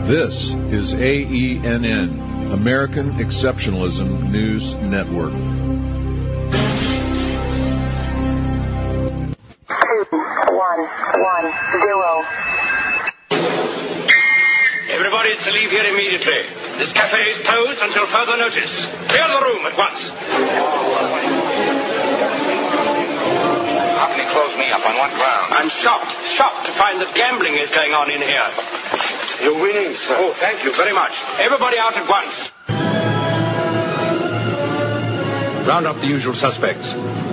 This is AENN, American Exceptionalism News Network. 2110. Everybody is to leave here immediately. This cafe is closed until further notice. Clear the room at once. How can he close me up? On what ground? I'm shocked to find that gambling is going on in here. You're winning, sir. Oh, thank you very much. Everybody out at once. Round up the usual suspects.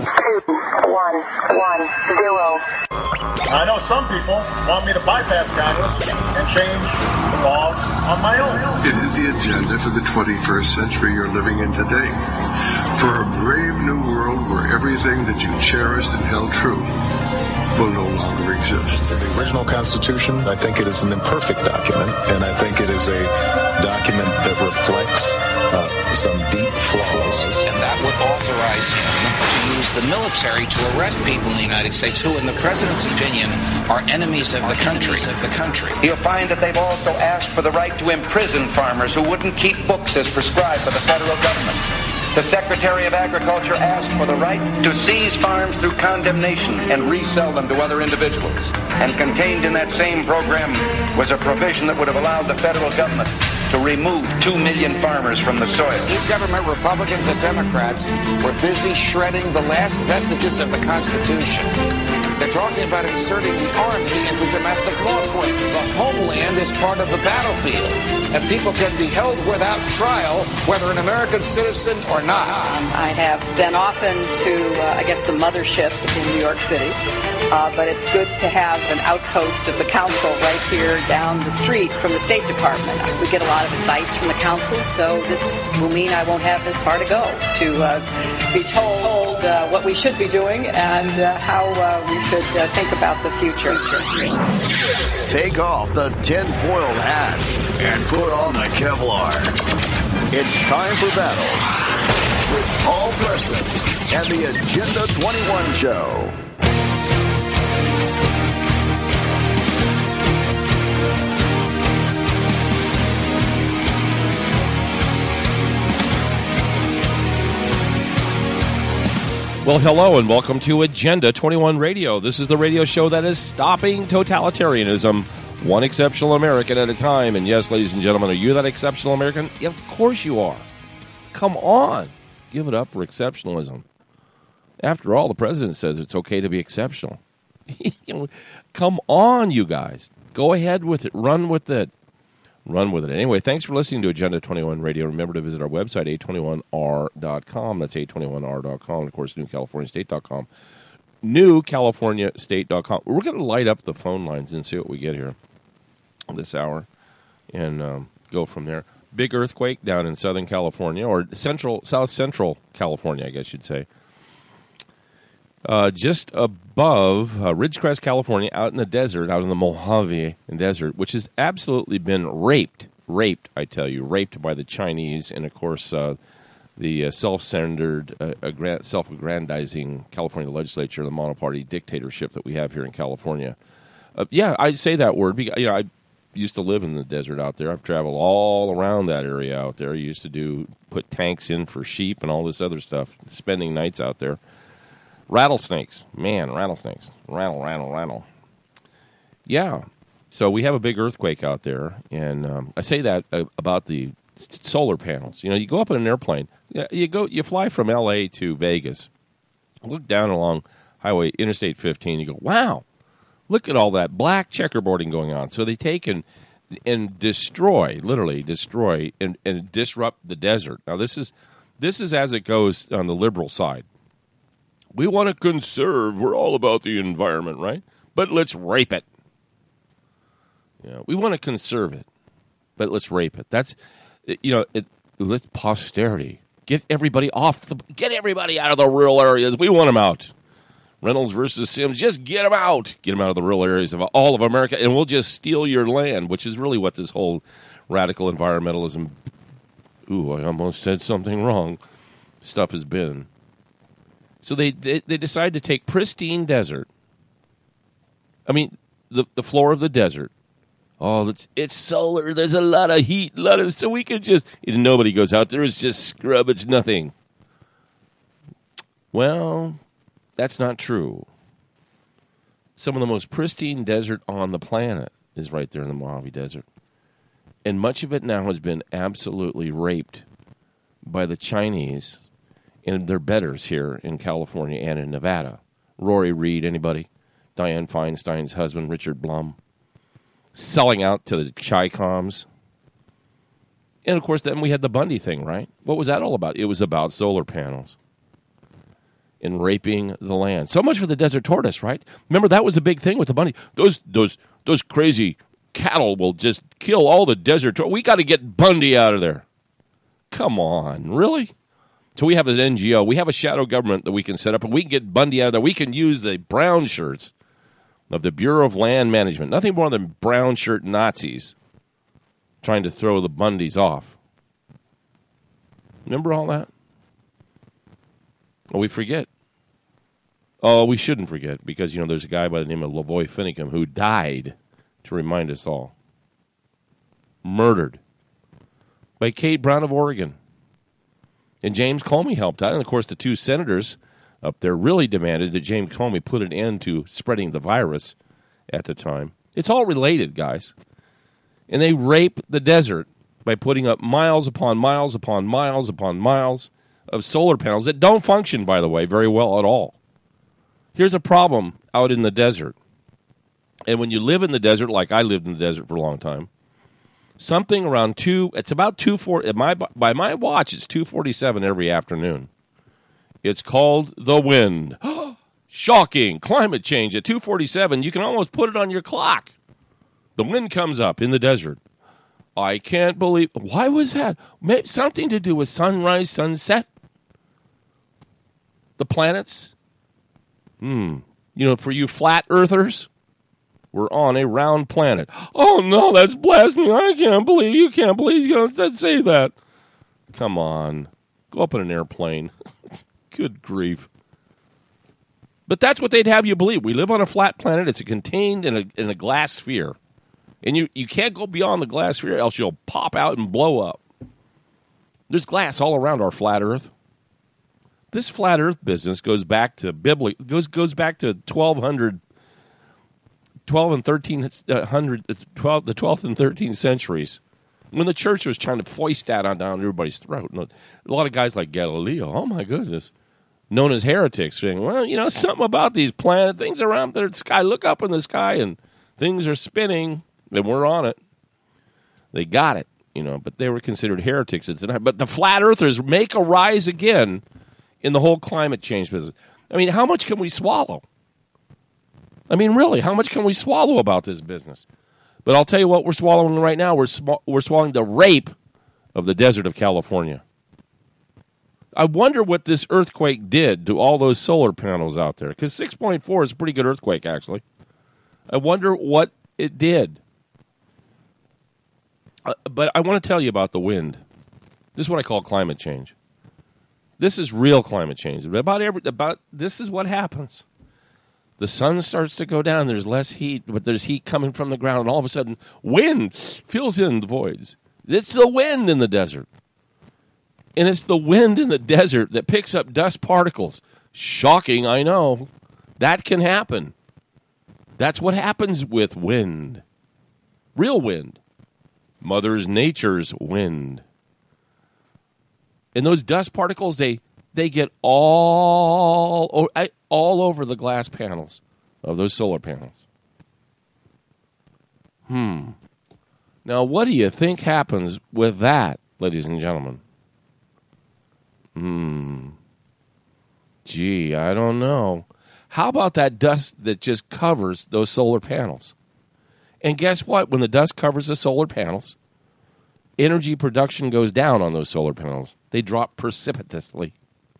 2110. I know some people want me to bypass Congress and change the laws on my own. It is the agenda for the 21st century you're living in today. For a brave new world where everything that you cherished and held true will no longer exist. The original Constitution, I think it is an imperfect document, and I think it is a document that reflects some deep flaws. And that would authorize him to use the military to arrest people in the United States who, in the president's opinion, are enemies of the country. You'll find that they've also asked for the right to imprison farmers who wouldn't keep books as prescribed by the federal government. The Secretary of Agriculture asked for the right to seize farms through condemnation and resell them to other individuals. And contained in that same program was a provision that would have allowed the federal government to remove 2 million farmers from the soil. Government, Republicans and Democrats were busy shredding the last vestiges of the Constitution. They're talking about inserting the Army into domestic law enforcement. The homeland is part of the battlefield, and people can be held without trial, whether an American citizen or not. I have been often to, the mothership in New York City, but it's good to have an outpost of the council right here down the street from the State Department. We get a lot of advice from the council, so this will mean I won't have this far to go to be told what we should be doing and how we should think about the future. Take off the tinfoil hat and put on the Kevlar. It's time for battle with Paul Preston and the Agenda 21 Show. Well, hello and welcome to Agenda 21 Radio. This is the radio show that is stopping totalitarianism, one exceptional American at a time. And yes, ladies and gentlemen, are you that exceptional American? Yeah, of course you are. Come on. Give it up for exceptionalism. After all, the president says it's okay to be exceptional. Come on, you guys. Go ahead with it. Run with it. Anyway, thanks for listening to Agenda 21 Radio. Remember to visit our website, a21r.com. That's a21r.com. And, of course, newcaliforniastate.com. Newcaliforniastate.com. We're going to light up the phone lines and see what we get here this hour and go from there. Big earthquake down in Southern California, or South Central California, I guess you'd say. Just above Ridgecrest, California, out in the desert, out in the Mojave Desert, which has absolutely been raped, I tell you, raped by the Chinese and, of course, the self-centered, self-aggrandizing California legislature, the monoparty dictatorship that we have here in California. I say that word because, I used to live in the desert out there. I've traveled all around that area out there. I used to put tanks in for sheep and all this other stuff, spending nights out there. Rattlesnakes. Rattle. Yeah. So we have a big earthquake out there, and I say that about the solar panels. You go up in an airplane. You fly from L.A. to Vegas. Look down along Highway Interstate 15. You go, wow, look at all that black checkerboarding going on. So they take and literally destroy, and disrupt the desert. Now this is as it goes on the liberal side. We want to conserve. We're all about the environment, right? But let's rape it. We want to conserve it, but let's rape it. That's, let's posterity. Get everybody out of the rural areas. We want them out. Reynolds versus Sims, just get them out. Get them out of the rural areas of all of America, and we'll just steal your land, which is really what this whole radical environmentalism, I almost said something wrong, stuff has been. So they decide to take pristine desert. I mean, the floor of the desert, Oh, it's solar. There's a lot of heat, so we can just... Nobody goes out there. It's just scrub. It's nothing. Well, that's not true. Some of the most pristine desert on the planet is right there in the Mojave Desert. And much of it now has been absolutely raped by the Chinese and their betters here in California and in Nevada. Rory Reid, anybody? Dianne Feinstein's husband, Richard Blum. Selling out to the Chi-Coms. And, of course, then we had the Bundy thing, right? What was that all about? It was about solar panels and raping the land. So much for the desert tortoise, right? Remember, that was the big thing with the Bundy. Those crazy cattle will just kill all the desert tortoise. We got to get Bundy out of there. Come on, really? So we have an NGO. We have a shadow government that we can set up, and we can get Bundy out of there. We can use the brown shirts of the Bureau of Land Management. Nothing more than brown shirt Nazis trying to throw the Bundys off. Remember all that? Well, we forget. Oh, we shouldn't forget, because, there's a guy by the name of Lavoy Finicum who died to remind us all. Murdered by Kate Brown of Oregon. And James Comey helped out. And, of course, the two senators up there really demanded that James Comey put an end to spreading the virus at the time. It's all related, guys. And they rape the desert by putting up miles upon miles upon miles upon miles of solar panels that don't function, by the way, very well at all. Here's a problem out in the desert. And when you live in the desert, like I lived in the desert for a long time, something around it's about 2:40, by my watch, it's 2:47 every afternoon. It's called the wind. Shocking. Climate change at 2:47. You can almost put it on your clock. The wind comes up in the desert. I can't believe. Why was that? Maybe something to do with sunrise, sunset? The planets? For you flat earthers, we're on a round planet. Oh, no, that's blasphemy. You can't believe you're going to say that. Come on. Go up in an airplane. Good grief. But that's what they'd have you believe. We live on a flat planet. It's contained in a glass sphere. And you can't go beyond the glass sphere, else you'll pop out and blow up. There's glass all around our flat Earth. This flat Earth business goes back to goes back to 1200, 12 and 1300, the 12th and 13th centuries, when the church was trying to foist that on down everybody's throat. And a lot of guys like Galileo, oh my goodness, known as heretics, saying, well, something about these planet things around the sky. Look up in the sky and things are spinning, and we're on it. They got it, but they were considered heretics at the time. But the flat earthers make a rise again in the whole climate change business. I mean, how much can we swallow? I mean, really, how much can we swallow about this business? But I'll tell you what we're swallowing right now. We're swallowing the rape of the desert of California. I wonder what this earthquake did to all those solar panels out there, because 6.4 is a pretty good earthquake, actually. I wonder what it did. But I want to tell you about the wind. This is what I call climate change. This is real climate change. This is what happens. The sun starts to go down. There's less heat, but there's heat coming from the ground. And all of a sudden, wind fills in the voids. It's the wind in the desert. And it's the wind in the desert that picks up dust particles. Shocking, I know. That can happen. That's what happens with wind. Real wind. Mother Nature's wind. And those dust particles, they get all over the glass panels of those solar panels. Now, what do you think happens with that, ladies and gentlemen? Gee, I don't know. How about that dust that just covers those solar panels? And guess what? When the dust covers the solar panels, energy production goes down on those solar panels. They drop precipitously.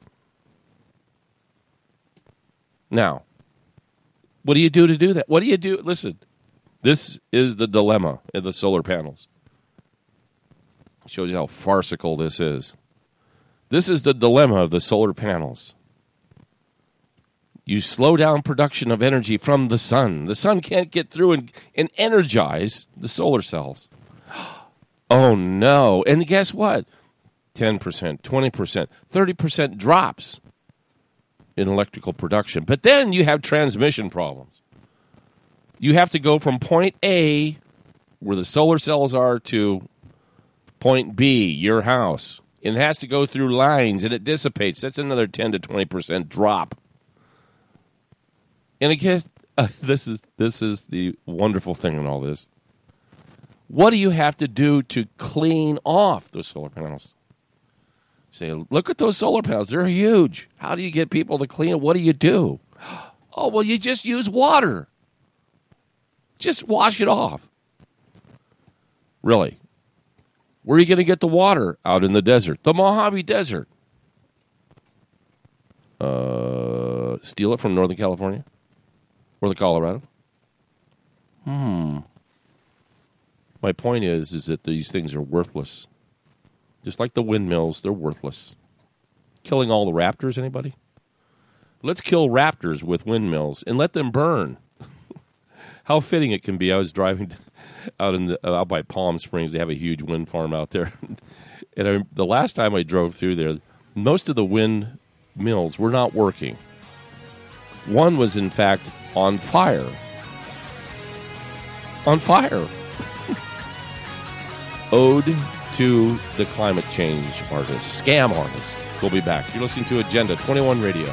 Now, what do you do to do that? What do you do? Listen, this is the dilemma of the solar panels. It shows you how farcical this is. This is the dilemma of the solar panels. You slow down production of energy from the sun. The sun can't get through and energize the solar cells. Oh, no. And guess what? 10%, 20%, 30% drops in electrical production. But then you have transmission problems. You have to go from point A, where the solar cells are, to point B, your house. And it has to go through lines, and it dissipates. That's another 10 to 20% drop. And I guess this is the wonderful thing in all this. What do you have to do to clean off those solar panels? Say, look at those solar panels. They're huge. How do you get people to clean it? What do you do? Oh, well, you just use water. Just wash it off. Really? Where are you going to get the water? Out in the desert. The Mojave Desert. Steal it from Northern California? Or the Colorado? My point is that these things are worthless. Just like the windmills, they're worthless. Killing all the raptors, anybody? Let's kill raptors with windmills and let them burn. How fitting it can be. I was driving out by Palm Springs. They have a huge wind farm out there. And the last time I drove through there, most of the windmills were not working. One was, in fact, on fire. On fire. Ode to the climate change artist, scam artist. We'll be back. You're listening to Agenda 21 Radio.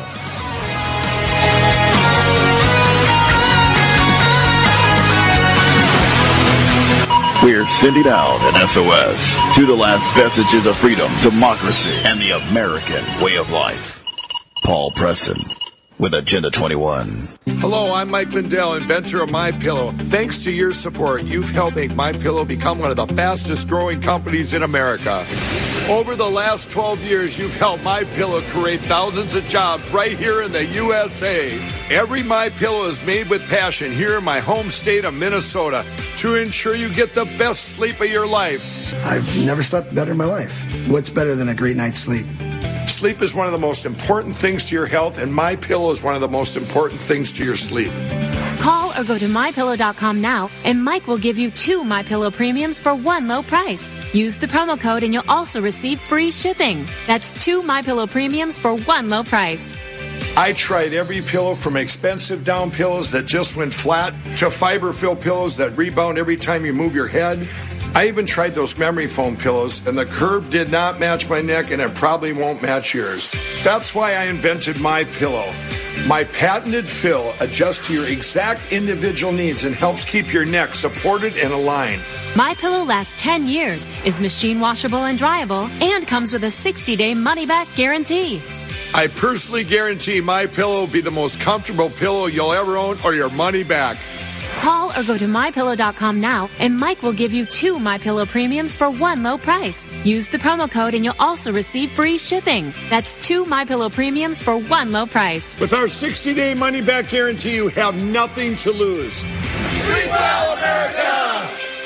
We're sending out an SOS to the last vestiges of freedom, democracy, and the American way of life. Paul Preston with Agenda 21. Hello, I'm Mike Lindell, inventor of MyPillow. Thanks to your support, you've helped make MyPillow become one of the fastest growing companies in America. Over the last 12 years, you've helped MyPillow create thousands of jobs right here in the USA. Every MyPillow is made with passion here in my home state of Minnesota to ensure you get the best sleep of your life. I've never slept better in my life. What's better than a great night's sleep? Sleep is one of the most important things to your health, and MyPillow is one of the most important things to your sleep. Call or go to MyPillow.com now, and Mike will give you 2 MyPillow premiums for one low price. Use the promo code, and you'll also receive free shipping. That's 2 MyPillow premiums for one low price. I tried every pillow from expensive down pillows that just went flat to fiber-filled pillows that rebound every time you move your head. I even tried those memory foam pillows, and the curve did not match my neck, and it probably won't match yours. That's why I invented MyPillow. My patented fill adjusts to your exact individual needs and helps keep your neck supported and aligned. MyPillow lasts 10 years, is machine washable and dryable, and comes with a 60-day money-back guarantee. I personally guarantee MyPillow will be the most comfortable pillow you'll ever own, or your money back. Call or go to MyPillow.com now, and Mike will give you 2 MyPillow premiums for one low price. Use the promo code, and you'll also receive free shipping. That's 2 MyPillow premiums for one low price. With our 60-day money-back guarantee, you have nothing to lose. Sleep well, America!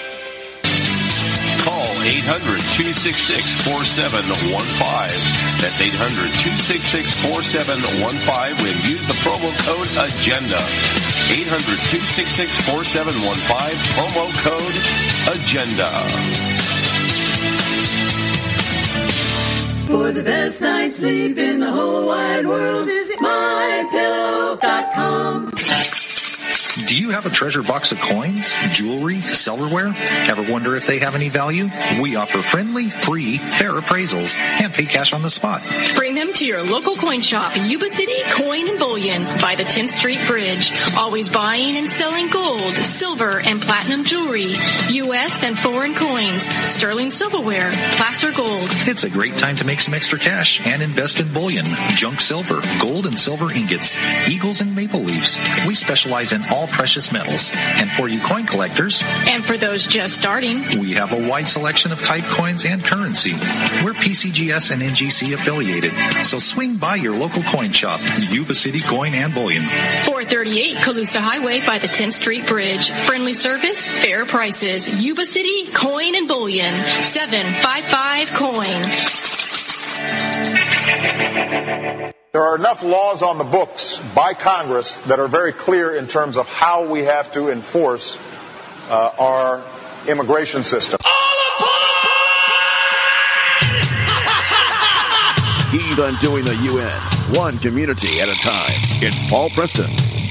Call 800-266-4715. That's 800-266-4715 and use the promo code AGENDA. 800-266-4715, promo code AGENDA. For the best night's sleep in the whole wide world, visit MyPillow.com. Do you have a treasure box of coins, jewelry, silverware? Ever wonder if they have any value? We offer friendly, free, fair appraisals and pay cash on the spot. Bring them to your local coin shop, Yuba City Coin and Bullion by the 10th Street Bridge. Always buying and selling gold, silver, and platinum jewelry, U.S. and foreign coins, sterling silverware, placer gold. It's a great time to make some extra cash and invest in bullion, junk silver, gold and silver ingots, eagles and maple leaves. We specialize in all precious metals. And for you coin collectors, and for those just starting, we have a wide selection of type coins and currency. We're PCGS and NGC affiliated, so swing by your local coin shop, Yuba City Coin and Bullion. 438 Colusa Highway by the 10th Street Bridge. Friendly service, fair prices. Yuba City Coin and Bullion. 755 Coin. There are enough laws on the books by Congress that are very clear in terms of how we have to enforce our immigration system. He's undoing the UN, one community at a time. It's Paul Preston.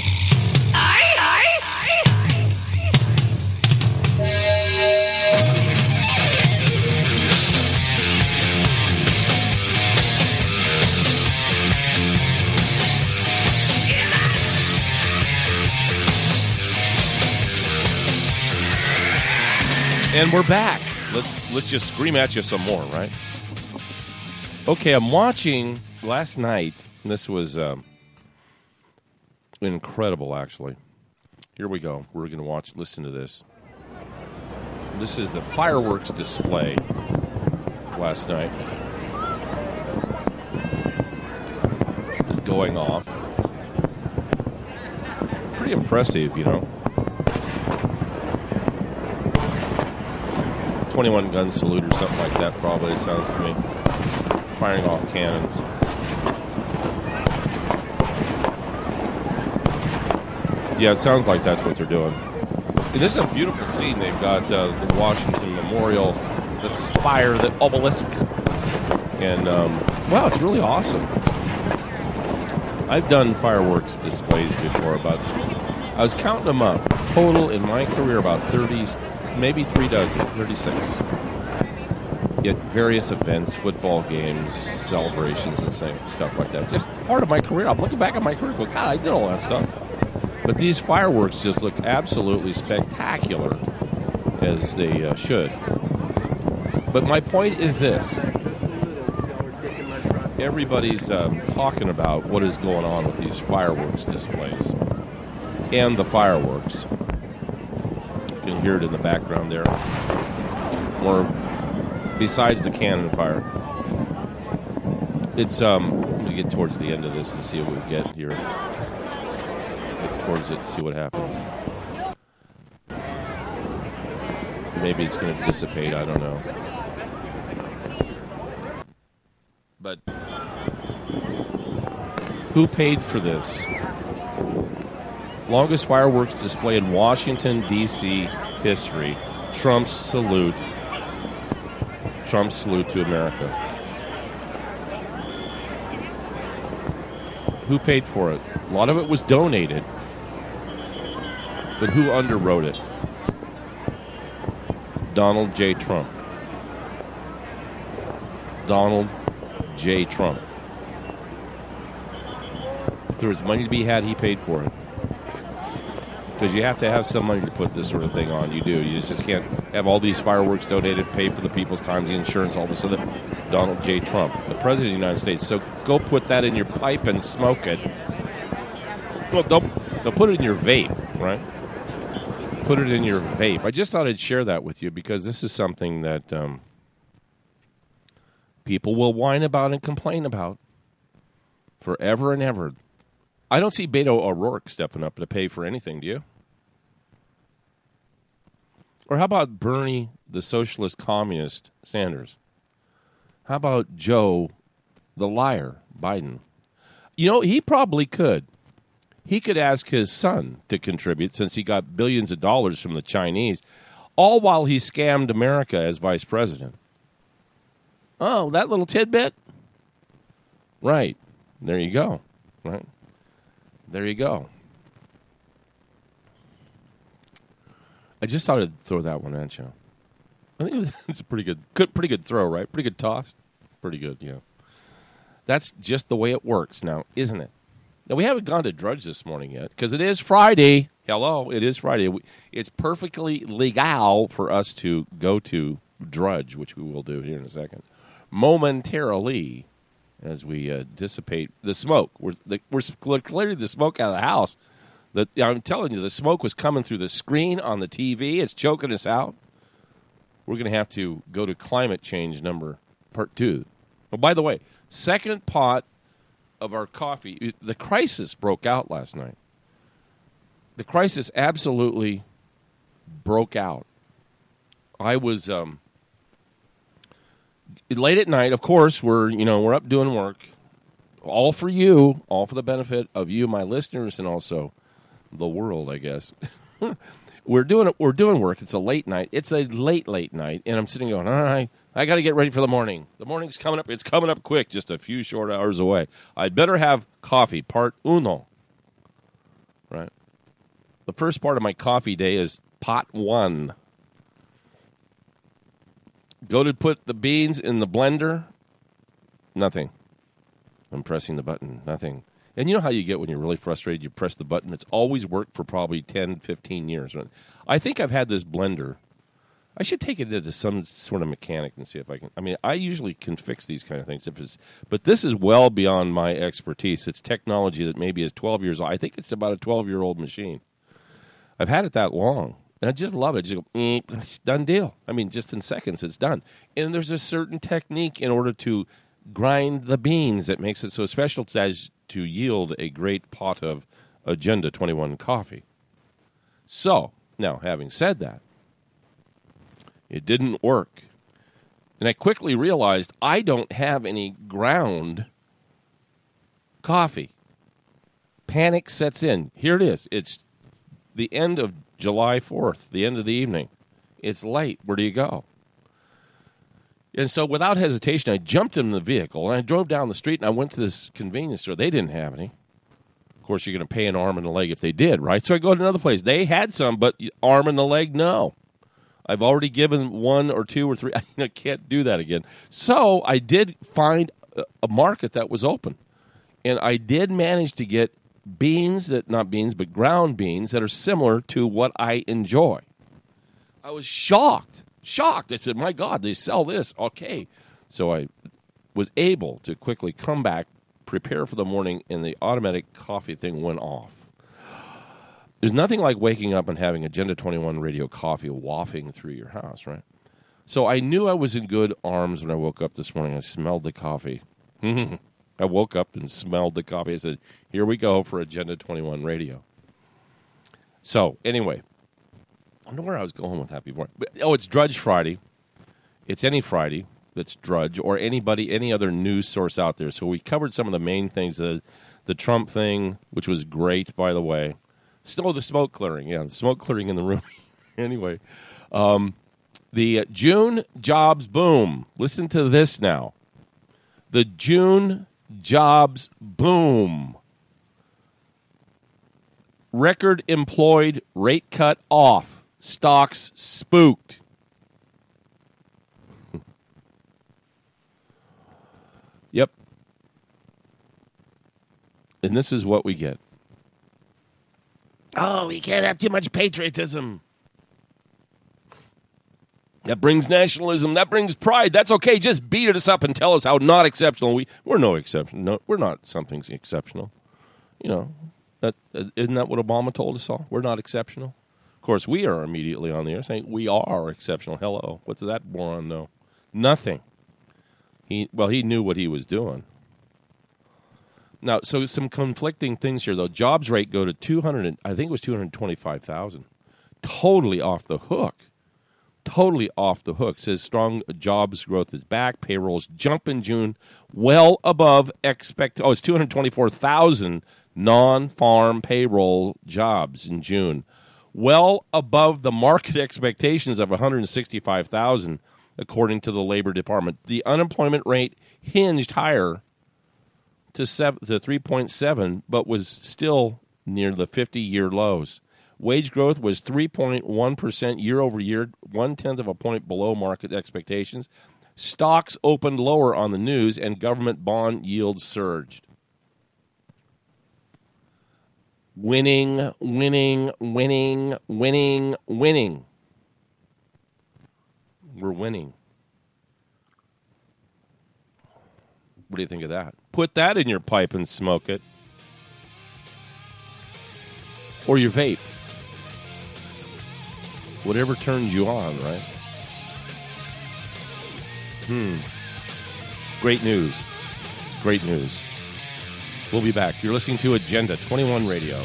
And we're back. Let's just scream at you some more, right? Okay, I'm watching last night. This was incredible, actually. Here we go. We're going to listen to this. This is the fireworks display last night. Going off. Pretty impressive, you know. 21 gun salute or something like that, probably, it sounds to me. Firing off cannons. Yeah, it sounds like that's what they're doing. And this is a beautiful scene. They've got the Washington Memorial, the spire, the obelisk. And, wow, it's really awesome. I've done fireworks displays before, but I was counting them up. Total in my career, about 30, maybe 36. At various events, football games, celebrations, and stuff like that. Just part of my career. I'm looking back at my career and go, God, I did all that stuff. But these fireworks just look absolutely spectacular, as they should. But my point is this. Everybody's talking about what is going on with these fireworks displays and the fireworks. You can hear it in the background there. Or besides the cannon fire. It's we get towards the end of this and see what we get here. Get towards it and see what happens. Maybe it's going to dissipate, I don't know. But who paid for this? Longest fireworks display in Washington, D.C. history. Trump's salute to America. Who paid for it? A lot of it was donated. But who underwrote it? Donald J. Trump. Donald J. Trump. If there was money to be had, he paid for it. Because you have to have some money to put this sort of thing on. You do. You just can't have all these fireworks donated, pay for the people's times, the insurance, all this other. Donald J. Trump, the President of the United States. So go put that in your pipe and smoke it. Well, don't put it in your vape, right? Put it in your vape. I just thought I'd share that with you because this is something that people will whine about and complain about forever and ever. I don't see Beto O'Rourke stepping up to pay for anything, do you? Or how about Bernie, the socialist communist, Sanders? How about Joe, the liar, Biden? You know, he probably could. He could ask his son to contribute since he got billions of dollars from the Chinese, all while he scammed America as vice president. Oh, that little tidbit? Right. There you go. Right. There you go. I just thought I'd throw that one at you. I think it's a pretty good throw, right? Pretty good toss. Pretty good, yeah. That's just the way it works now, isn't it? Now, we haven't gone to Drudge this morning yet because it is Friday. Hello, it is Friday. It's perfectly legal for us to go to Drudge, which we will do here in a second, momentarily as we dissipate the smoke. We're clearing the smoke out of the house. I'm telling you, the smoke was coming through the screen on the TV. It's choking us out. We're going to have to go to climate change part 2. Oh, by the way, second pot of our coffee. The crisis broke out last night. The crisis absolutely broke out. I was late at night. Of course, we're up doing work all for you, all for the benefit of you, my listeners, and also the world, I guess. We're doing work. It's a late night. It's a late night, and I'm sitting going, all right, I got to get ready for the morning. The morning's coming up. It's coming up quick, just a few short hours away. I'd better have coffee, part uno. Right? The first part of my coffee day is pot one. Go to put the beans in the blender. Nothing. I'm pressing the button. Nothing. And you know how you get when you're really frustrated? You press the button. It's always worked for probably 10, 15 years. I think I've had this blender. I should take it into some sort of mechanic and see if I can. I mean, I usually can fix these kind of things. But this is well beyond my expertise. It's technology that maybe is 12 years old. I think it's about a 12-year-old machine. I've had it that long. And I just love it. Just go, done deal. I mean, just in seconds, it's done. And there's a certain technique in order to grind the beans that makes it so special as to yield a great pot of Agenda 21 coffee. So, now, having said that, it didn't work. And I quickly realized I don't have any ground coffee. Panic sets in. Here it is. It's the end of July 4th, the end of the evening. It's late. Where do you go? And so without hesitation, I jumped in the vehicle, and I drove down the street, and I went to this convenience store. They didn't have any. Of course, you're going to pay an arm and a leg if they did, right? So I go to another place. They had some, but arm and the leg, no. I've already given 1 or 2 or 3. I can't do that again. So I did find a market that was open, and I did manage to get ground beans that are similar to what I enjoy. I was shocked. I said, my God, they sell this. Okay. So I was able to quickly come back, prepare for the morning, and the automatic coffee thing went off. There's nothing like waking up and having Agenda 21 radio coffee wafting through your house, right? So I knew I was in good arms when I woke up this morning. I smelled the coffee. I woke up and smelled the coffee. I said, here we go for Agenda 21 radio. So, anyway, I don't know where I was going with that before. It's Drudge Friday. It's any Friday that's Drudge or any other news source out there. So we covered some of the main things, the Trump thing, which was great, by the way. Still the smoke clearing. Yeah, the smoke clearing in the room. Anyway, the June jobs boom. Listen to this now. The June jobs boom. Record employed rate cut off. Stocks spooked. Yep. And this is what we get. Oh, we can't have too much patriotism. That brings nationalism. That brings pride. That's okay. Just beat us up and tell us how not exceptional we're no exception. No, we're not something exceptional. You know, isn't that what Obama told us all? We're not exceptional. Of course, we are immediately on the air saying we are exceptional. Hello. What does that moron know? Nothing. He knew what he was doing. Now, so some conflicting things here, though. Jobs rate go to 225,000. Totally off the hook. Totally off the hook. Says strong jobs growth is back. Payrolls jump in June well above it's 224,000 non-farm payroll jobs in June. Well above the market expectations of 165,000, according to the Labor Department. The unemployment rate hinged higher to 3.7, but was still near the 50-year lows. Wage growth was 3.1% year over year, 0.1 of a point below market expectations. Stocks opened lower on the news, and government bond yields surged. Winning, winning, winning, winning, winning. We're winning. What do you think of that? Put that in your pipe and smoke it. Or your vape. Whatever turns you on, right? Great news. Great news. We'll be back. You're listening to Agenda 21 Radio.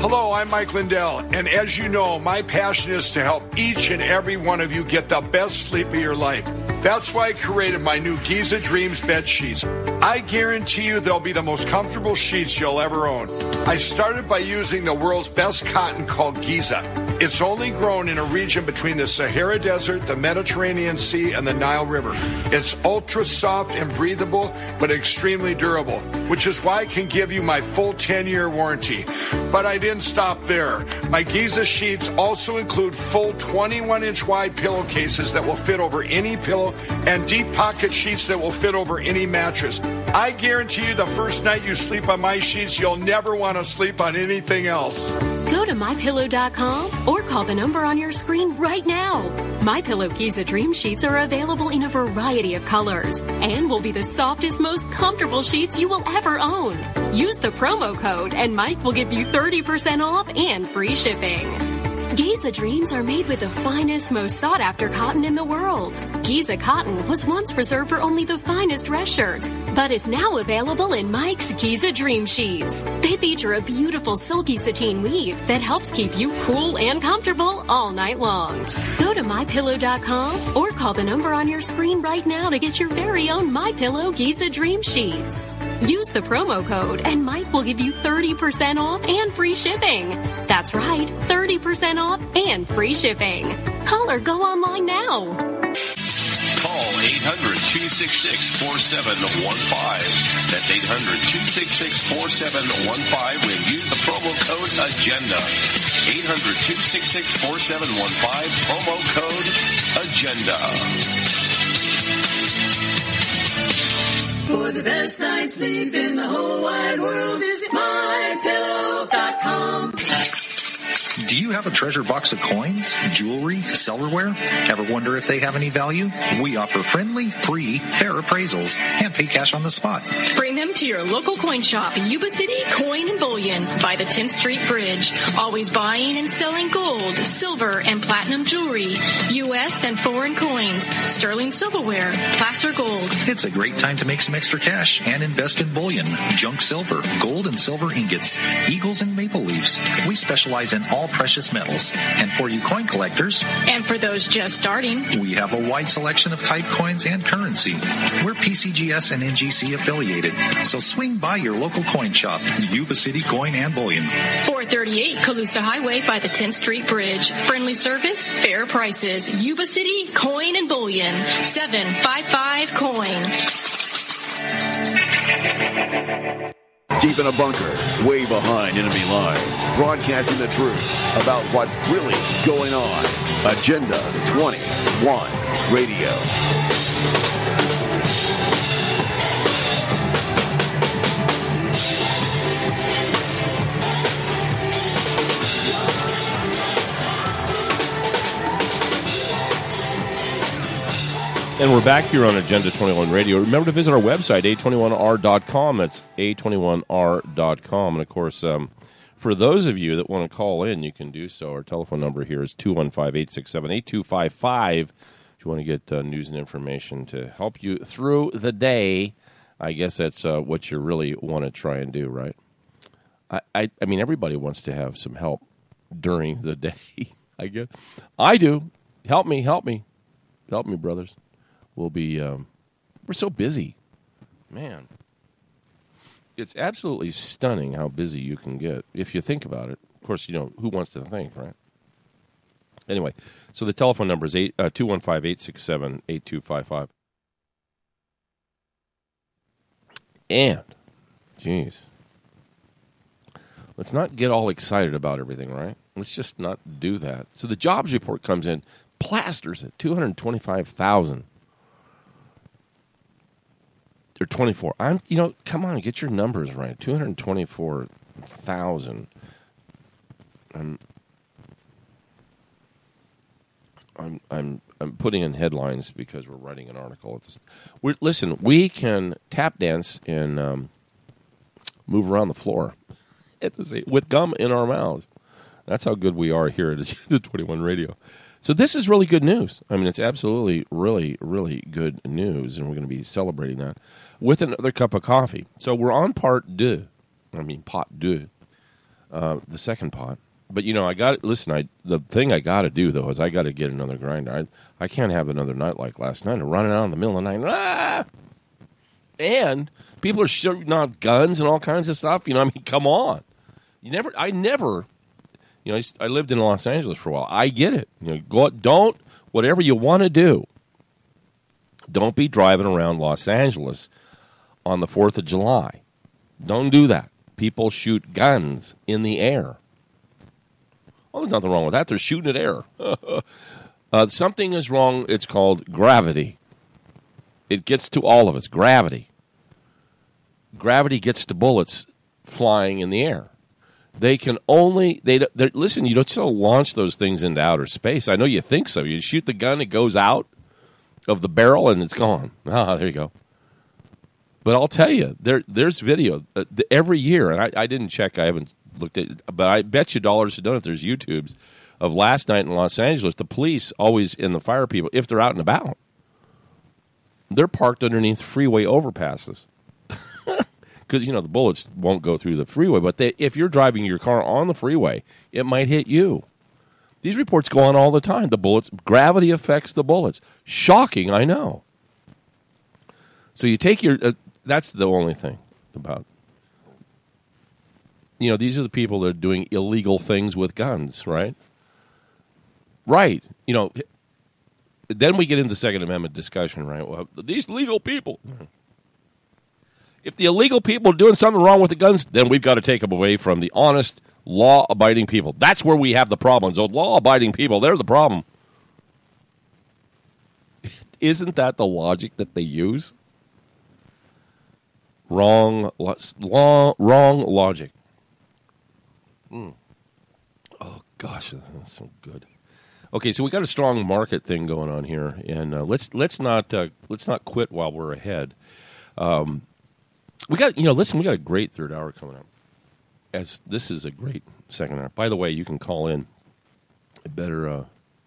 Hello, I'm Mike Lindell, and as you know, my passion is to help each and every one of you get the best sleep of your life. That's why I created my new Giza Dreams bed sheets. I guarantee you they'll be the most comfortable sheets you'll ever own. I started by using the world's best cotton called Giza. It's only grown in a region between the Sahara Desert, the Mediterranean Sea, and the Nile River. It's ultra soft and breathable, but extremely durable, which is why I can give you my full 10-year warranty. But I didn't stop there. My Giza sheets also include full 21-inch wide pillowcases that will fit over any pillow and deep pocket sheets that will fit over any mattress. I guarantee you the first night you sleep on my sheets, you'll never want to sleep on anything else. Go to MyPillow.com or call the number on your screen right now. MyPillow Giza Dream Sheets are available in a variety of colors and will be the softest, most comfortable sheets you will ever own. Use the promo code and Mike will give you 30% off and free shipping. Giza Dreams are made with the finest, most sought-after cotton in the world. Giza cotton was once reserved for only the finest dress shirts, but is now available in Mike's Giza Dream Sheets. They feature a beautiful silky sateen weave that helps keep you cool and comfortable all night long. Go to MyPillow.com or call the number on your screen right now to get your very own MyPillow Giza Dream Sheets. Use the promo code and Mike will give you 30% off and free shipping. That's right, 30% off and free shipping. Call or go online now. Call 800-266-4715. That's 800-266-4715 when use the promo code AGENDA. 800-266-4715, promo code AGENDA. For the best night's sleep in the whole wide world, visit MyPillow.com. Do you have a treasure box of coins, jewelry, silverware? Ever wonder if they have any value? We offer friendly, free, fair appraisals and pay cash on the spot. Bring them to your local coin shop, Yuba City Coin and Bullion by the 10th Street Bridge. Always buying and selling gold, silver, and platinum jewelry, U.S. and foreign coins, sterling silverware, placer gold. It's a great time to make some extra cash and invest in bullion, junk silver, gold and silver ingots, eagles and maple leaves. We specialize in all precious metals. And for you coin collectors, and for those just starting, we have a wide selection of type coins and currency. We're PCGS and NGC affiliated, so swing by your local coin shop, Yuba City Coin and Bullion. 438 Colusa Highway by the 10th Street Bridge. Friendly service, fair prices. Yuba City Coin and Bullion. 755 Coin. Deep in a bunker, way behind enemy line, broadcasting the truth about what's really going on. Agenda 21 Radio. And we're back here on Agenda 21 Radio. Remember to visit our website, a21r.com. That's a21r.com. And, of course, for those of you that want to call in, you can do so. Our telephone number here is 215-867-8255. If you want to get news and information to help you through the day, I guess that's what you really want to try and do, right? I mean, everybody wants to have some help during the day, I guess. I do. Help me. Help me, brothers. We'll be, we're so busy. Man, it's absolutely stunning how busy you can get if you think about it. Of course, you know, who wants to think, right? Anyway, so the telephone number is 215-867-8255. And, geez, let's not get all excited about everything, right? Let's just not do that. So the jobs report comes in, plasters at 225,000. Or 24. Come on, get your numbers right. 224,000. I'm putting in headlines because we're writing an article. Listen, we can tap dance and move around the floor with gum in our mouths. That's how good we are here at Agenda 21 Radio. So this is really good news. I mean, it's absolutely really, really good news, and we're going to be celebrating that with another cup of coffee. So we're on pot deux the second pot. But, the thing I got to do, though, is I got to get another grinder. I can't have another night like last night, running out in the middle of the night. Ah! And people are shooting out guns and all kinds of stuff. Come on. I lived in Los Angeles for a while. I get it. Whatever you want to do, don't be driving around Los Angeles on the 4th of July. Don't do that. People shoot guns in the air. Well, there's nothing wrong with that. They're shooting at air. Something is wrong. It's called gravity. It gets to all of us. Gravity. Gravity gets to bullets flying in the air. They can only listen. You don't still launch those things into outer space. I know you think so. You shoot the gun, it goes out of the barrel, and it's gone. Ah, there you go. But I'll tell you, there's video every year, and I didn't check. I haven't looked at it, but I bet you dollars to donuts there's YouTubes of last night in Los Angeles. The police always, and the fire people, if they're out and about, they're parked underneath freeway overpasses. Because, the bullets won't go through the freeway. But if you're driving your car on the freeway, it might hit you. These reports go on all the time. The bullets, gravity affects the bullets. Shocking, I know. So you take your, that's the only thing about, these are the people that are doing illegal things with guns, right? Right. Then we get into the Second Amendment discussion, right? Well, these legal people. If the illegal people are doing something wrong with the guns, then we've got to take them away from the honest, law-abiding people. That's where we have the problems. Those law-abiding people, they're the problem. Isn't that the logic that they use? Wrong logic. Oh, gosh, that's so good. Okay, so we got a strong market thing going on here, and let's not quit while we're ahead. We got a great third hour coming up. As this is a great second hour. By the way, you can call in. Better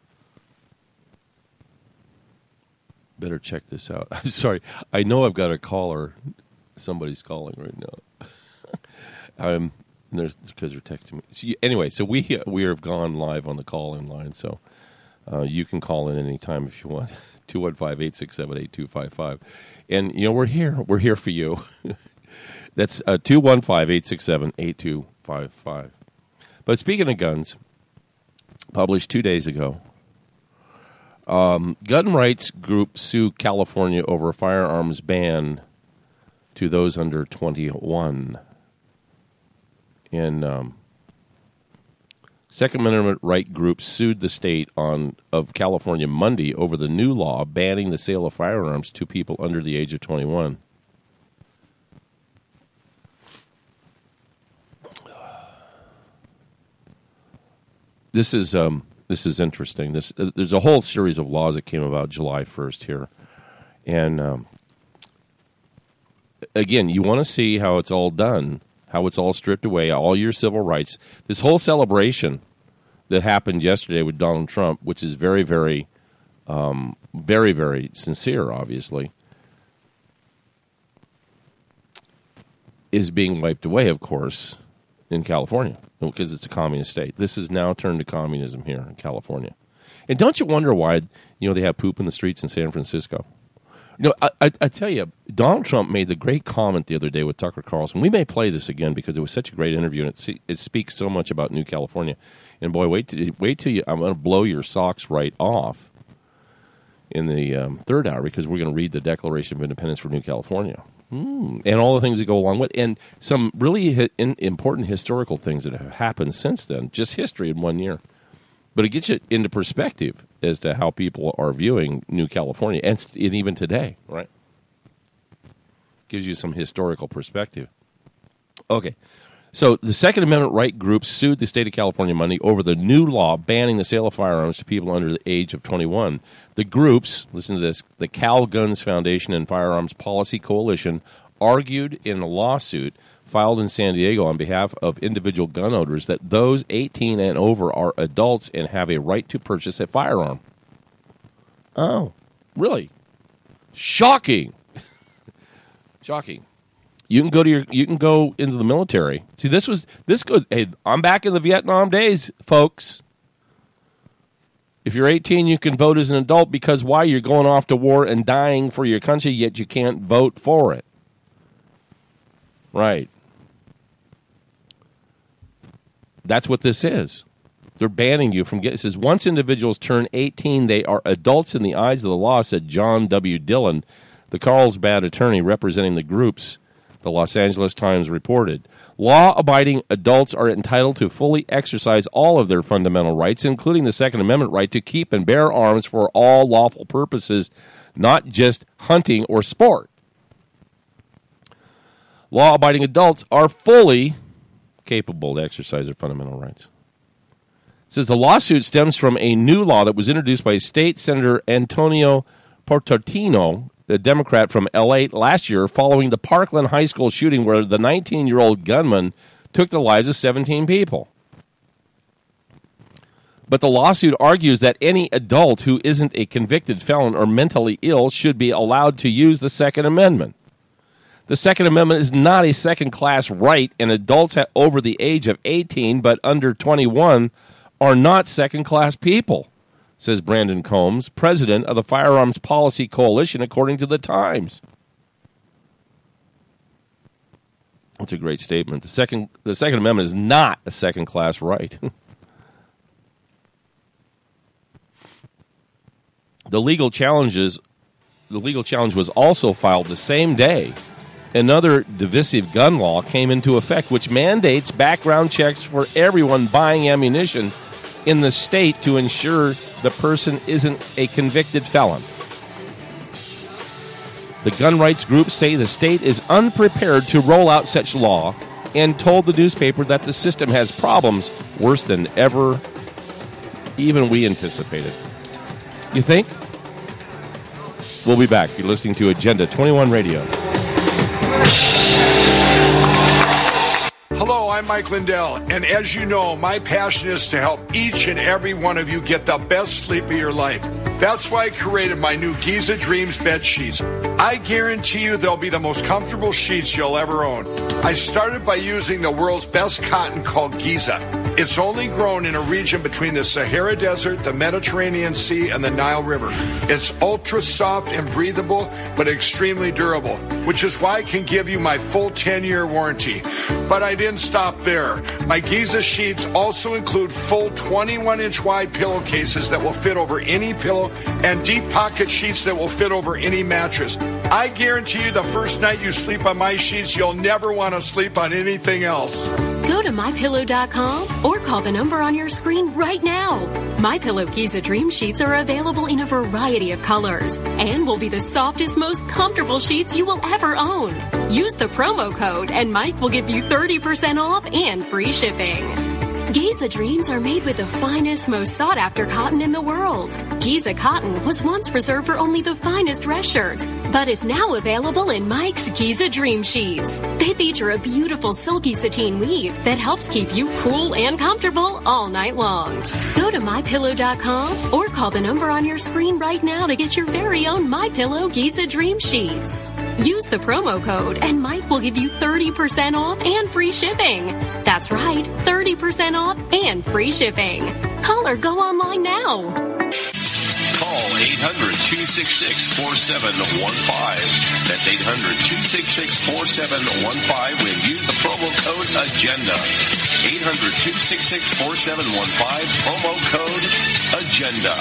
check this out. I'm sorry. I know I've got a caller. Somebody's calling right now. Because they're texting me. So we have gone live on the call-in line. So you can call in anytime if you want. 215-867-8255. And, we're here. We're here for you. That's 215-867-8255. But speaking of guns, published 2 days ago, gun rights group sue California over firearms ban to those under 21. And Second Amendment right groups sued the state of California Monday over the new law banning the sale of firearms to people under the age of 21. This is interesting. There's a whole series of laws that came about July 1st here, and again, you want to see how it's all done. How it's all stripped away, all your civil rights. This whole celebration that happened yesterday with Donald Trump, which is very, very, very, very sincere, obviously, is being wiped away, of course, in California, because it's a communist state. This has now turned to communism here in California. And don't you wonder why, they have poop in the streets in San Francisco? I tell you, Donald Trump made the great comment the other day with Tucker Carlson. We may play this again because it was such a great interview, and it speaks so much about New California. And boy, wait till you! I'm going to blow your socks right off in the third hour because we're going to read the Declaration of Independence for New California and all the things that go along with it, and some really important historical things that have happened since then. Just history in 1 year. But it gets you into perspective as to how people are viewing New California, and even today, right? Gives you some historical perspective. Okay, so the Second Amendment right group sued the state of California Monday over the new law banning the sale of firearms to people under the age of 21. The groups, listen to this, the Cal Guns Foundation and Firearms Policy Coalition argued in a lawsuit filed in San Diego on behalf of individual gun owners that those 18 and over are adults and have a right to purchase a firearm. Oh, really? Shocking. Shocking. You can go into the military. See, this goes. Hey, I'm back in the Vietnam days, folks. If you're 18, you can vote as an adult because why? You're going off to war and dying for your country, yet you can't vote for it. Right. That's what this is. They're banning you from getting... It says, once individuals turn 18, they are adults in the eyes of the law, said John W. Dillon, the Carlsbad attorney representing the groups, the Los Angeles Times reported. Law-abiding adults are entitled to fully exercise all of their fundamental rights, including the Second Amendment right to keep and bear arms for all lawful purposes, not just hunting or sport. Law-abiding adults are fully capable to exercise their fundamental rights. It says the lawsuit stems from a new law that was introduced by State Senator Antonio Portartino, a Democrat from L.A. last year, following the Parkland High School shooting where the 19-year-old gunman took the lives of 17 people. But the lawsuit argues that any adult who isn't a convicted felon or mentally ill should be allowed to use the Second Amendment. The Second Amendment is not a second-class right, and adults over the age of 18 but under 21 are not second-class people, says Brandon Combs, president of the Firearms Policy Coalition, according to The Times. That's a great statement. The Second Amendment is not a second-class right. The legal challenge was also filed the same day another divisive gun law came into effect, which mandates background checks for everyone buying ammunition in the state to ensure the person isn't a convicted felon. The gun rights groups say the state is unprepared to roll out such law and told the newspaper that the system has problems worse than ever even we anticipated. You think? We'll be back. You're listening to Agenda 21 Radio. Hello, I'm Mike Lindell, and as you know, my passion is to help each and every one of you get the best sleep of your life. That's why I created my new Giza Dreams bed sheets. I guarantee you they'll be the most comfortable sheets you'll ever own. I started by using the world's best cotton called Giza. It's only grown in a region between the Sahara Desert, the Mediterranean Sea, and the Nile River. It's ultra soft and breathable, but extremely durable, which is why I can give you my full 10-year warranty. But I didn't stop there. My Giza sheets also include full 21-inch wide pillowcases that will fit over any pillow and deep pocket sheets that will fit over any mattress. I guarantee you the first night you sleep on my sheets, you'll never want to sleep on anything else. Go to MyPillow.com or call the number on your screen right now. MyPillow Giza Dream Sheets are available in a variety of colors and will be the softest, most comfortable sheets you will ever own. Use the promo code and Mike will give you 30% off and free shipping. Giza Dreams are made with the finest, most sought-after cotton in the world. Giza cotton was once reserved for only the finest dress shirts, but is now available in Mike's Giza Dream Sheets. They feature a beautiful silky sateen weave that helps keep you cool and comfortable all night long. Go to MyPillow.com or call the number on your screen right now to get your very own MyPillow Giza Dream Sheets. Use the promo code and Mike will give you 30% off and free shipping. That's right, 30% off and free shipping. Call or go online now. Call 800-266-4715. That's 800-266-4715 when use the promo code AGENDA. 800-266-4715, promo code AGENDA.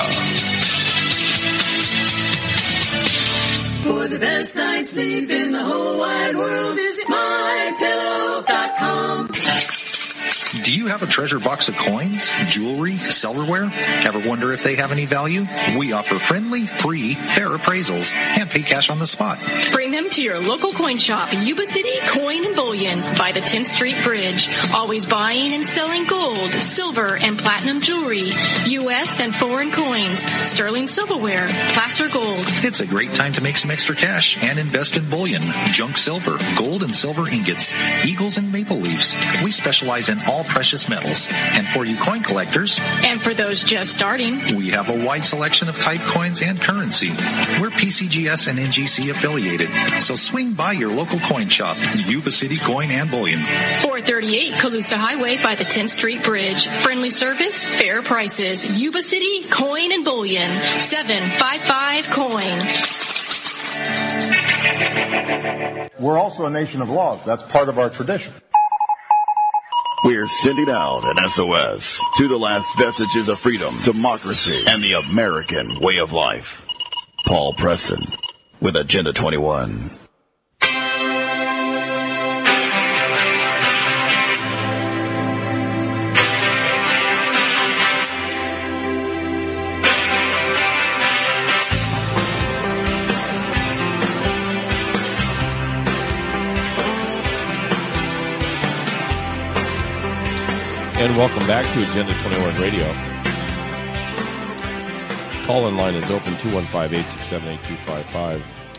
For the best night's sleep in the whole wide world, visit MyPillow.com. Do you have a treasure box of coins, jewelry, silverware? Ever wonder if they have any value? We offer friendly, free, fair appraisals and pay cash on the spot. Bring them to your local coin shop, Yuba City Coin and Bullion by the 10th Street Bridge. Always buying and selling gold, silver, and platinum jewelry, U.S. and foreign coins, sterling silverware, placer gold. It's a great time to make some extra cash and invest in bullion, junk silver, gold and silver ingots, eagles and maple leaves. We specialize in all precious metals. And for you coin collectors, and for those just starting, we have a wide selection of type coins and currency. We're PCGS and NGC affiliated, so swing by your local coin shop, Yuba City Coin and Bullion. 438 Colusa Highway by the 10th Street Bridge. Friendly service, fair prices. Yuba City Coin and Bullion. 755 Coin. We're also a nation of laws. That's part of our tradition. We're sending out an SOS to the last vestiges of freedom, democracy, and the American way of life. Paul Preston with Agenda 21. And welcome back to Agenda 21 Radio. Call-in line is open, 215-867-8255.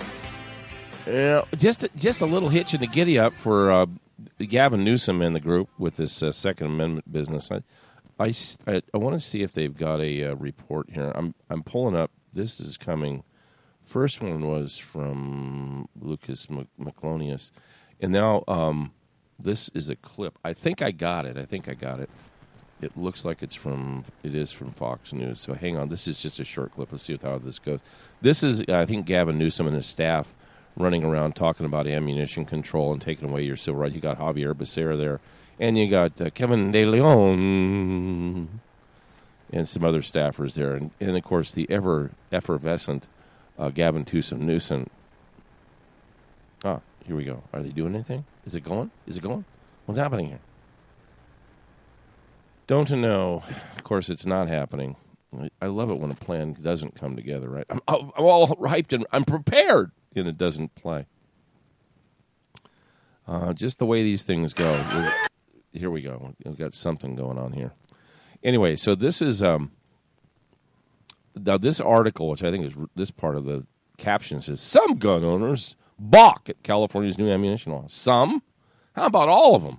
Just a little hitch in the giddy-up for Gavin Newsom and the group with this Second Amendment business. I want to see if they've got a report here. I'm pulling up. This is coming. First one was from Lucas Maclonius. And now... this is a clip. I think I got it. It looks like it is from Fox News. So hang on. This is just a short clip. Let's see how this goes. This is, I think, Gavin Newsom and his staff running around talking about ammunition control and taking away your civil rights. You got Javier Becerra there. And you got Kevin De Leon and some other staffers there. And of course, the ever-effervescent Gavin Newsom. Ah, here we go. Are they doing anything? Is it going? What's happening here? Don't know. Of course, it's not happening. I love it when a plan doesn't come together, right? I'm all hyped and I'm prepared, and it doesn't play. Just the way these things go. Here we go. We've got something going on here. Anyway, so this is now this article, which I think is this part of the caption says, some gun owners balk at California's new ammunition law. Some? How about all of them?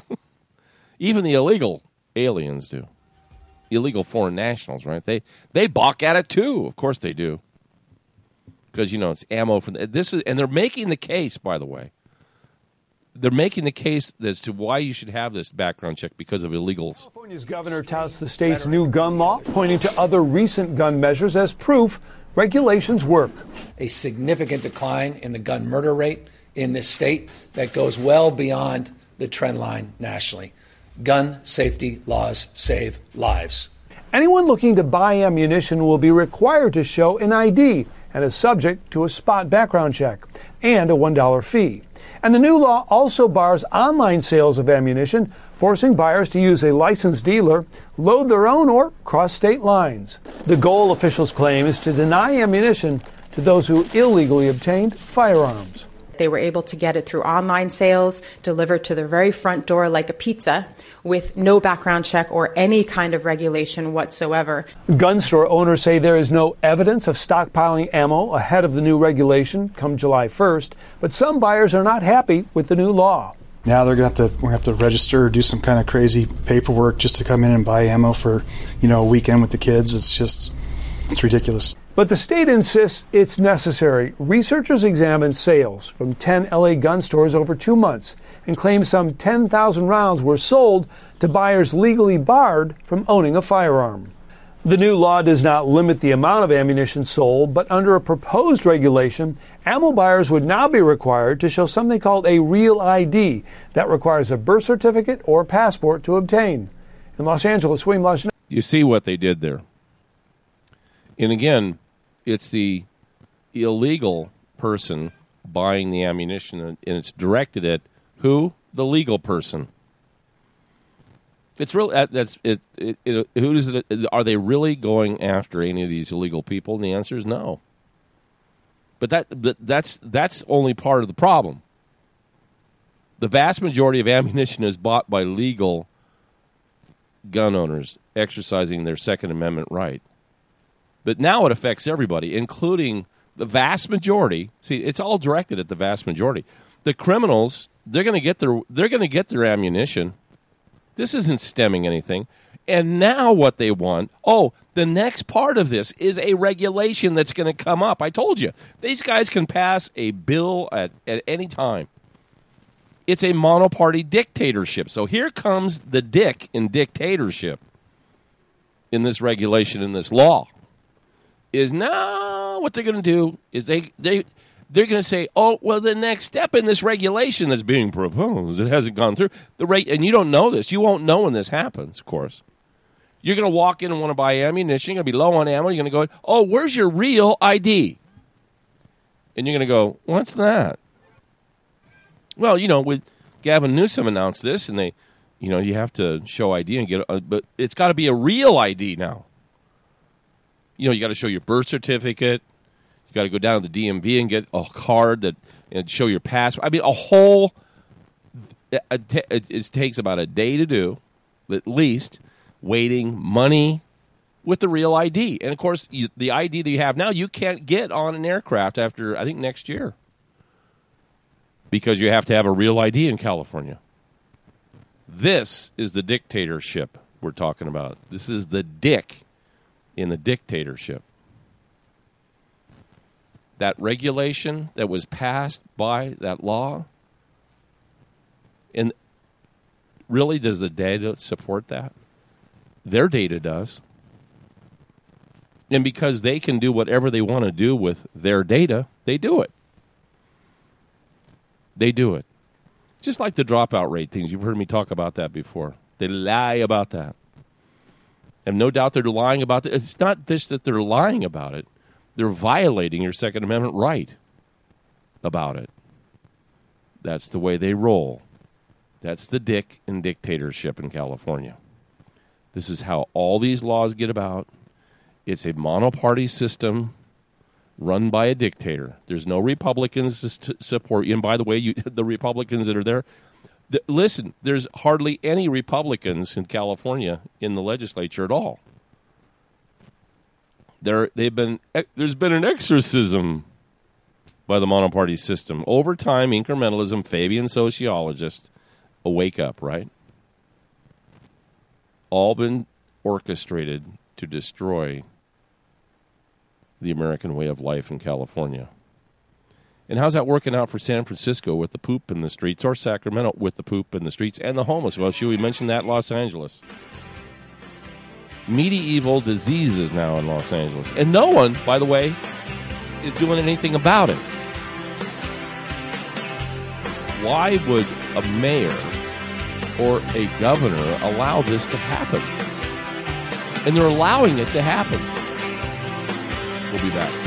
Even the illegal aliens do. Illegal foreign nationals, right? They balk at it too. Of course they do. Because, it's ammo for this is, and they're making the case, by the way. They're making the case as to why you should have this background check because of illegals. California's governor touts the state's new gun law, pointing to other recent gun measures as proof regulations work. A significant decline in the gun murder rate in this state that goes well beyond the trend line nationally. Gun safety laws save lives. Anyone looking to buy ammunition will be required to show an ID and is subject to a spot background check and a $1 fee. And the new law also bars online sales of ammunition, forcing buyers to use a licensed dealer, load their own, or cross state lines. The goal, officials claim, is to deny ammunition to those who illegally obtained firearms. They were able to get it through online sales, delivered to their very front door like a pizza, with no background check or any kind of regulation whatsoever. Gun store owners say there is no evidence of stockpiling ammo ahead of the new regulation come July 1st, but some buyers are not happy with the new law. Now we're going to have to register or do some kind of crazy paperwork just to come in and buy ammo for, a weekend with the kids. It's ridiculous. But the state insists it's necessary. Researchers examined sales from 10 LA gun stores over 2 months and claim some 10,000 rounds were sold to buyers legally barred from owning a firearm. The new law does not limit the amount of ammunition sold, but under a proposed regulation, ammo buyers would now be required to show something called a real ID that requires a birth certificate or passport to obtain. In Los Angeles, William Lodge. You see what they did there. And again, it's the illegal person buying the ammunition, and it's directed at who? The legal person. It's real. Who is it? Are they really going after any of these illegal people? And the answer is no. But that's only part of the problem. The vast majority of ammunition is bought by legal gun owners exercising their Second Amendment right. But now it affects everybody, including the vast majority. See, it's all directed at the vast majority. The criminals, they're going to get their ammunition. This isn't stemming anything. And now what they want, the next part of this is a regulation that's going to come up. I told you, these guys can pass a bill at any time. It's a monoparty dictatorship. So here comes the dick in dictatorship in this regulation, in this law. Is now what they're going to do is they're going to say, the next step in this regulation that's being proposed, it hasn't gone through. And you don't know this. You won't know when this happens, of course. You're going to walk in and want to buy ammunition. You're going to be low on ammo. You're going to go, where's your real ID? And you're going to go, what's that? Well, with Gavin Newsom announced this, and they, you have to show ID and get, but it's got to be a real ID now. You got to show your birth certificate. You got to go down to the DMV and get a card and show your passport. I mean, it takes about a day to do, at least, waiting, money with the real ID. And, of course, the ID that you have now, you can't get on an aircraft after, I think, next year. Because you have to have a real ID in California. This is the dictatorship we're talking about. This is the dick in the dictatorship. That regulation that was passed by that law, and really, does the data support that? Their data does. And because they can do whatever they want to do with their data, they do it. They do it. Just like the dropout rate things. You've heard me talk about that before. They lie about that. And no doubt they're lying about it. It's not just that they're lying about it. They're violating your Second Amendment right about it. That's the way they roll. That's the dick in dictatorship in California. This is how all these laws get about. It's a monoparty system run by a dictator. There's no Republicans to support you. And by the way, the Republicans that are there, listen, there's hardly any Republicans in California in the legislature at all. There's been an exorcism by the monoparty system. Over time, incrementalism, Fabian sociologist, a wake up, right? All been orchestrated to destroy the American way of life in California. And how's that working out for San Francisco with the poop in the streets, or Sacramento with the poop in the streets and the homeless? Well, should we mention that? Los Angeles. Medieval diseases now in Los Angeles. And no one, by the way, is doing anything about it. Why would a mayor or a governor allow this to happen? And they're allowing it to happen. We'll be back.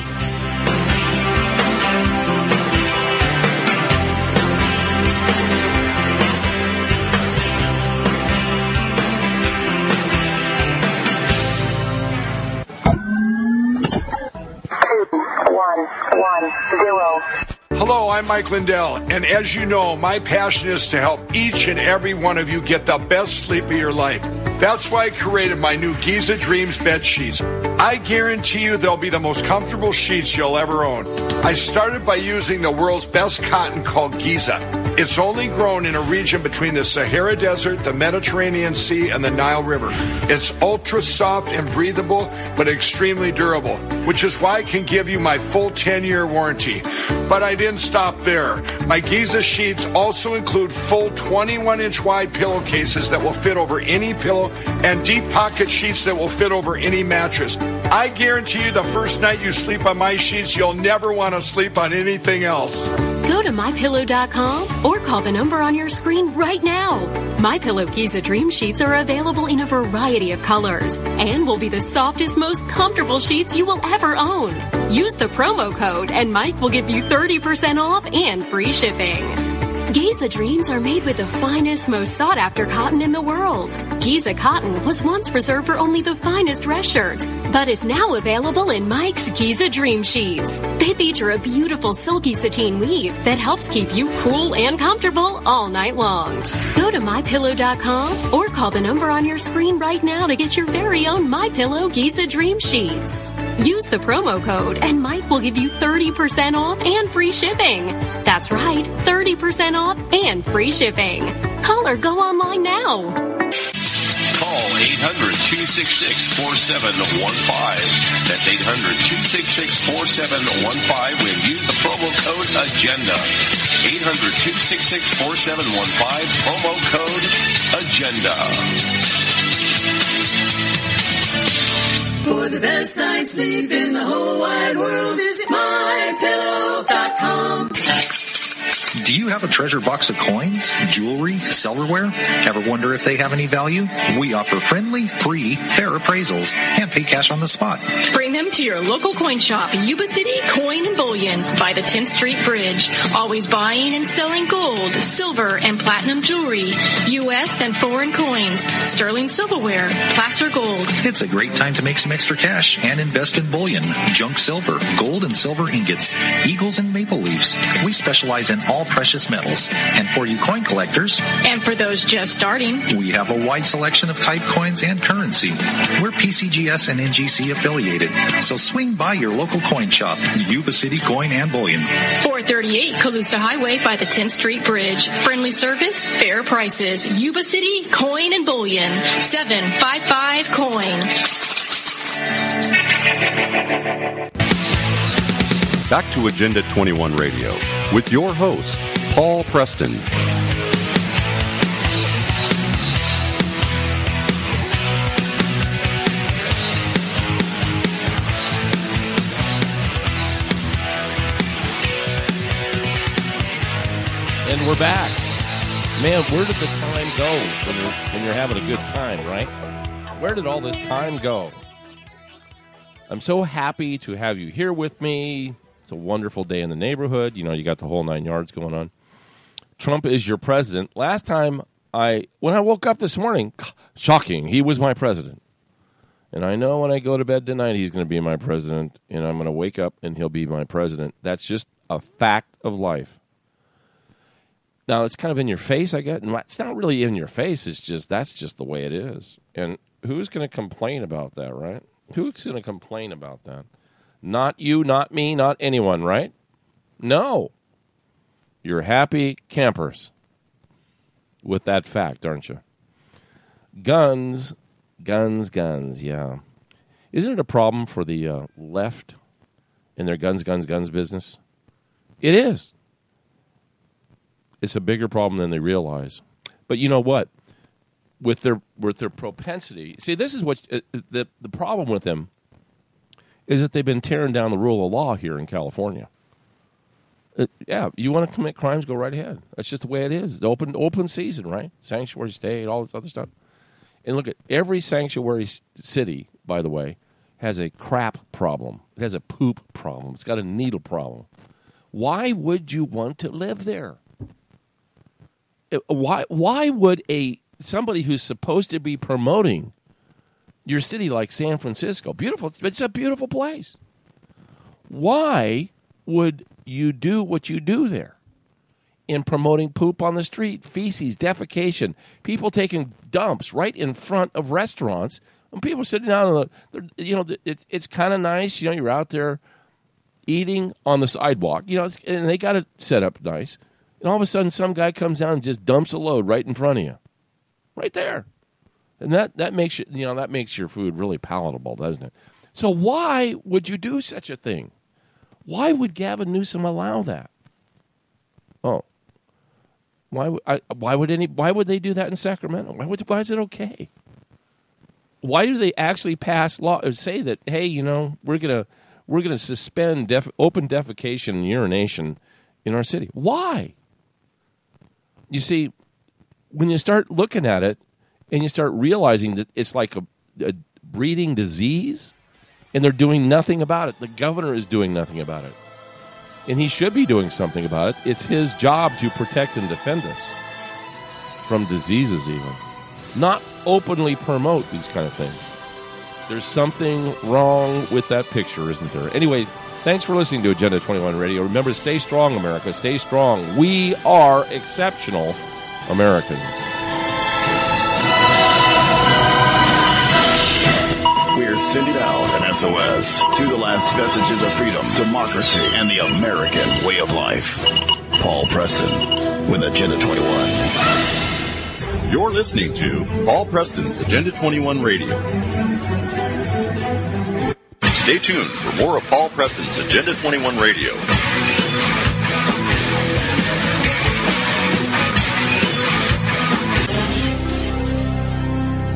Hello, I'm Mike Lindell, and as you know, my passion is to help each and every one of you get the best sleep of your life. That's why I created my new Giza Dreams bed sheets. I guarantee you they'll be the most comfortable sheets you'll ever own. I started by using the world's best cotton called Giza. It's only grown in a region between the Sahara Desert, the Mediterranean Sea, and the Nile River. It's ultra soft and breathable, but extremely durable, which is why I can give you my full 10-year warranty. But I didn't stop there. My Giza sheets also include full 21-inch wide pillowcases that will fit over any pillow and deep pocket sheets that will fit over any mattress. I guarantee you the first night you sleep on my sheets, you'll never want to sleep on anything else. Go to MyPillow.com or call the number on your screen right now. MyPillow Giza Dream Sheets are available in a variety of colors and will be the softest, most comfortable sheets you will ever own. Use the promo code and Mike will give you 30% off and free shipping. Giza Dreams are made with the finest, most sought-after cotton in the world. Giza cotton was once reserved for only the finest dress shirts, but is now available in Mike's Giza Dream Sheets. They feature a beautiful silky sateen weave that helps keep you cool and comfortable all night long. Go to MyPillow.com or call the number on your screen right now to get your very own MyPillow Giza Dream Sheets. Use the promo code and Mike will give you 30% off and free shipping. That's right, 30% off and free shipping. Call or go online now. Call 800-266-4715. That's 800-266-4715 when use the promo code AGENDA. 800-266-4715, promo code AGENDA. For the best night's sleep in the whole wide world, visit MyPillow.com. Do you have a treasure box of coins, jewelry, silverware? Ever wonder if they have any value? We offer friendly, free, fair appraisals and pay cash on the spot. Bring them to your local coin shop, Yuba City Coin and Bullion by the 10th Street Bridge. Always buying and selling gold, silver, and platinum jewelry, U.S. and foreign coins, sterling silverware, placer gold. It's a great time to make some extra cash and invest in bullion, junk silver, gold and silver ingots, eagles and maple leaves. We specialize in all precious metals. And for you coin collectors, and for those just starting, we have a wide selection of type coins and currency. We're PCGS and NGC affiliated, so swing by your local coin shop, Yuba City Coin and Bullion. 438 Colusa Highway by the 10th Street Bridge. Friendly service, fair prices. Yuba City Coin and Bullion. 755 Coin. Back to Agenda 21 Radio with your host, Paul Preston. And we're back. Man, where did the time go when you're having a good time, right? Where did all this time go? I'm so happy to have you here with me. It's a wonderful day in the neighborhood. You know, you got the whole 9 yards going on. Trump is your president. Last time when I woke up this morning, shocking, he was my president. And I know when I go to bed tonight, he's going to be my president, and I'm going to wake up and he'll be my president. That's just a fact of life. Now, it's kind of in your face, I guess. It's not really in your face. It's just, that's just the way it is. And who's going to complain about that, right? Who's going to complain about that? Not you, not me, not anyone, right? No. You're happy campers with that fact, aren't you? Guns, yeah. Isn't it a problem for the left in their guns business? It is. It's a bigger problem than they realize. But you know what? With their propensity, see, this is what the problem with them is that they've been tearing down the rule of law here in California. Yeah, you want to commit crimes, go right ahead. That's just the way it is. It's open season, right? Sanctuary state, all this other stuff. And look at every sanctuary city, by the way, has a crap problem. It has a poop problem. It's got a needle problem. Why would you want to live there? Why would somebody who's supposed to be promoting your city like San Francisco, beautiful, it's a beautiful place. Why would you do what you do there in promoting poop on the street, feces, defecation, people taking dumps right in front of restaurants, and people sitting down it's kind of nice, you're out there eating on the sidewalk, and they got it set up nice, and all of a sudden some guy comes down and just dumps a load right in front of you, right there. And that makes that makes your food really palatable, doesn't it? So why would you do such a thing? Why would Gavin Newsom allow that? Oh, why would they do that in Sacramento? Why is it okay? Why do they actually pass law or say that? Hey, we're gonna suspend open defecation and urination in our city. Why? You see, when you start looking at it. And you start realizing that it's like a breeding disease, and they're doing nothing about it. The governor is doing nothing about it. And he should be doing something about it. It's his job to protect and defend us from diseases even. Not openly promote these kind of things. There's something wrong with that picture, isn't there? Anyway, thanks for listening to Agenda 21 Radio. Remember to stay strong, America. Stay strong. We are exceptional Americans. We're sending out an SOS to the last vestiges of freedom, democracy, and the American way of life. Paul Preston with Agenda 21. You're listening to Paul Preston's Agenda 21 Radio. Stay tuned for more of Paul Preston's Agenda 21 Radio.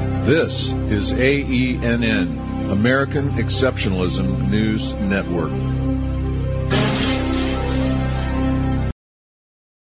This is AENN, American Exceptionalism News Network.